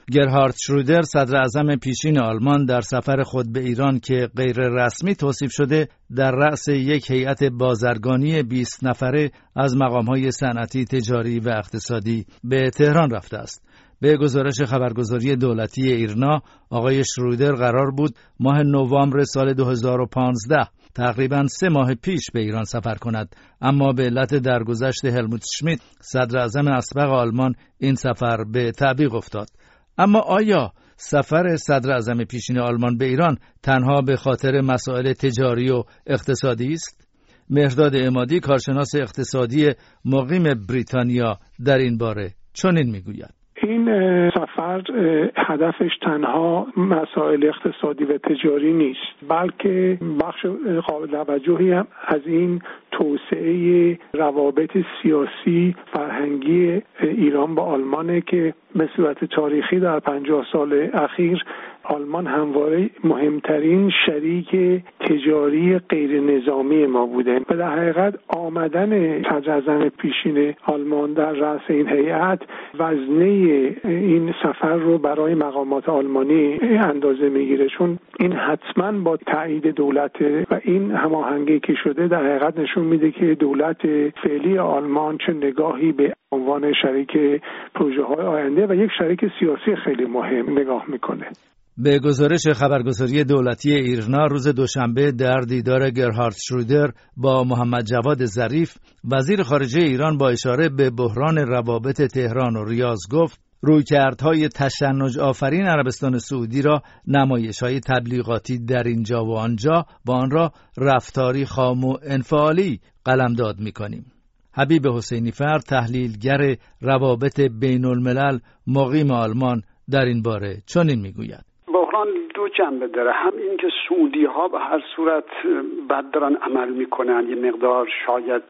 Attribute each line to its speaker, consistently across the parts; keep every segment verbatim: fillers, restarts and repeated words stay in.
Speaker 1: گرهارد شرودر، صدر اعظم پیشین آلمان، در سفر خود به ایران که غیر رسمی توصیف شده، در رأس یک هیئت بازرگانی بیست نفره از مقام‌های صنعتی، تجاری و اقتصادی به تهران رفته است. به گزارش خبرگزاری دولتی ایرنا، آقای شرودر قرار بود ماه نوامبر سال دو هزار و پانزده، تقریباً سه ماه پیش به ایران سفر کند، اما به علت درگذشت هلموت شمیت، صدر اعظم اسبق آلمان، این سفر به تعویق افتاد. اما آیا سفر صدر اعظم پیشین آلمان به ایران تنها به خاطر مسائل تجاری و اقتصادی است؟ مهرداد عمادی، کارشناس اقتصادی مقیم بریتانیا، در این باره چنین میگوید:
Speaker 2: این سفر هدفش تنها مسائل اقتصادی و تجاری نیست، بلکه بخش قابل توجهی هم از این توسعه روابط سیاسی فرهنگی ایران با آلمانه که به صورت تاریخی در پنجاه سال اخیر آلمان همواره مهمترین شریک تجاری غیر نظامی ما بوده و در حقیقت آمدن صدر اعظم پیشین آلمان در رأس این هیئت وزنه این سفر رو برای مقامات آلمانی اندازه میگیره، چون این حتما با تایید دولت و این هماهنگی که شده در حقیقت نشون میده که دولت فعلی آلمان چه نگاهی به عنوان شریک پروژه های آینده و یک شریک سیاسی خیلی مهم نگاه میکنه.
Speaker 1: به گزارش خبرگزاری دولتی ایرنا، روز دوشنبه در دیدار گرهارد شرودر با محمد جواد ظریف، وزیر خارجه ایران با اشاره به بحران روابط تهران و ریاض گفت رویکردهای تشنج آفرین عربستان سعودی را نمایش‌های تبلیغاتی در اینجا و آنجا و آن را رفتاری خام و انفعالی قلمداد می‌کنیم. حبیب حسینی فر، تحلیلگر روابط بین الملل مقیم آلمان، در این باره چنین میگوید:
Speaker 3: بحران دو جنبه داره، هم این که سعودی ها به هر صورت بد دارن عمل میکنن، یه مقدار شاید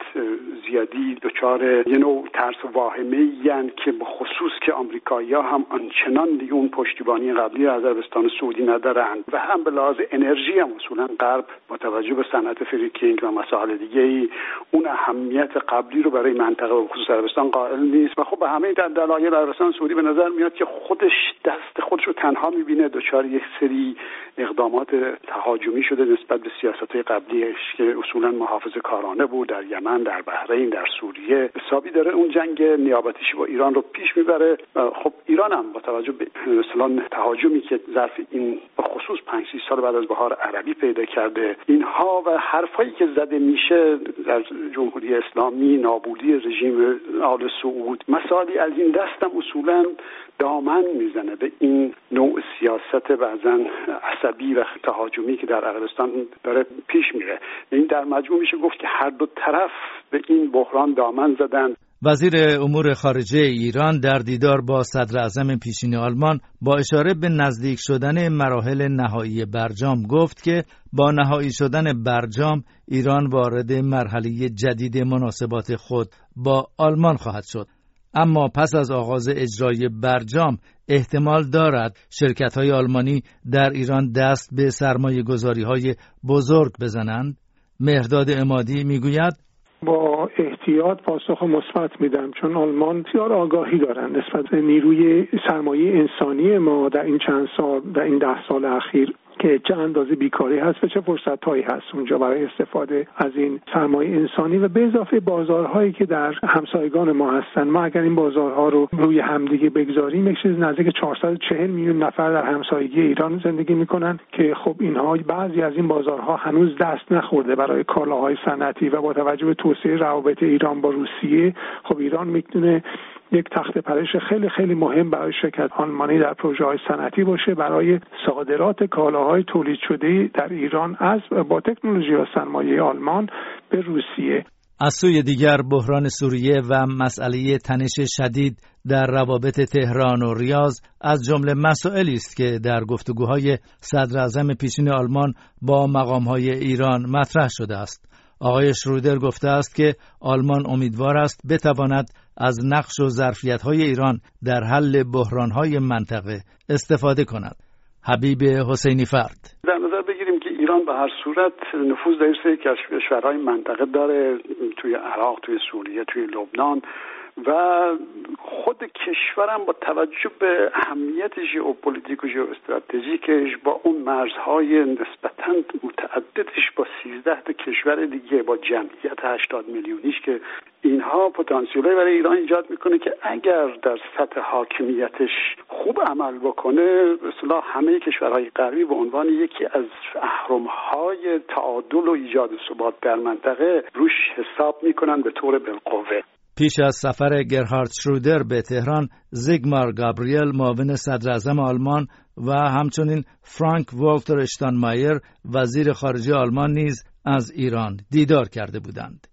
Speaker 3: زیادی دچار یه نوع ترس و واهمه یعنی که به خصوص که آمریکایی ها هم آنچنان دیگه اون پشتیبانی قبلی از عربستان سعودی ندارن و هم به لحاظ انرژی هم اصولا غرب با توجه به صنعت فریکینگ و مسائل دیگه ای اون اهمیت قبلی رو برای منطقه و خصوص عربستان قائل نیست و خب به همه دلایل عربستان سعودی به نظر میاد که خودش دست خودش رو تنها میبینه، دچار یک سری اقدامات تهاجمی شده نسبت به سیاست‌های قبلیش که اصولا محافظه کارانه بود، در یمن، در بحرین، در سوریه. حسابی داره اون جنگ نیابتیش با ایران رو پیش میبره. خب ایران هم با توجه به مثلا تهاجمی که ظرف این به خصوص پنج شش سال بعد از بهار عربی پیدا کرده، اینها و حرفایی که زده میشه در جمهوری اسلامی، نابودی رژیم آل سعود، مسائلی از این دستم اصولا دامن میزنه به این نوع سیاست بعضن عصبی و تهاجمی که در عربستان داره پیش میره. این در مجموع میشه گفت که هر دو طرف به این بحران دامن زدن.
Speaker 1: وزیر امور خارجه ایران در دیدار با صدر اعظم پیشین آلمان با اشاره به نزدیک شدن مراحل نهایی برجام گفت که با نهایی شدن برجام ایران وارد مرحله جدید مناسبات خود با آلمان خواهد شد. اما پس از آغاز اجرای برجام احتمال دارد شرکت‌های آلمانی در ایران دست به سرمایه‌گذاری‌های بزرگ بزنند. مهرداد عمادی میگوید:
Speaker 2: با احتیاط پاسخ مثبت میدم، چون آلمان بسیار آگاهی دارن نسبت به نیروی سرمایه انسانی ما در این چند سال، در این ده سال اخیر که چه اندازه بیکاری هست و چه فرصت‌هایی هست اونجا برای استفاده از این سرمایه انسانی و به اضافه بازارهایی که در همسایگان ما هستن. ما اگر این بازارها رو روی همدیگه بگذاریم، یک چیز نزدیک چهارصد و چهل میلیون نفر در همسایگی ایران زندگی میکنن که خب اینها بعضی از این بازارها هنوز دست نخورده برای کالاهای صنعتی و با توجه به توسعه روابط ایران با روسیه، خب ایران میتونه یک تخت پرش خیلی خیلی مهم برای شرکت آلمانی در پروژه‌های صنعتی باشه، برای صادرات کالاهای تولید شده در ایران از با تکنولوژی و سرمایه آلمان به روسیه.
Speaker 1: از سوی دیگر بحران سوریه و مسئله تنش شدید در روابط تهران و ریاض از جمله مسائلی است که در گفتگوهای صدر اعظم پیشین آلمان با مقام‌های ایران مطرح شده است. آقای شرودر گفته است که آلمان امیدوار است بتواند از نقش و ظرفیت‌های ایران در حل بحران‌های منطقه استفاده کند. حبیب حسینی فرد:
Speaker 3: در نظر بگیریم که ایران به هر صورت نفوذ در سری کشورهای منطقه داره، توی عراق، توی سوریه، توی لبنان و خود کشورم با توجه به اهمیت ژئوپلیتیک و ژئواستراتژیکش با اون مرزهای نسبتاً متعددش با سیزده تا کشور دیگه با جمعیت هشتاد میلیونیش که اینها پتانسیلی برای ایران ایجاد میکنه که اگر در سطح حاکمیتش خوب عمل بکنه به اصطلاح همه کشورهای غربی به عنوان یکی از اهرم‌های تعادل و ایجاد ثبات در منطقه روش حساب میکنن به طور بالقوه.
Speaker 1: پیش از سفر گرهارد شرودر به تهران، زیگمار گابریل معاون صدر اعظم آلمان و همچنین فرانک والتر اشتاینمایر وزیر خارجه آلمان نیز از ایران دیدار کرده بودند.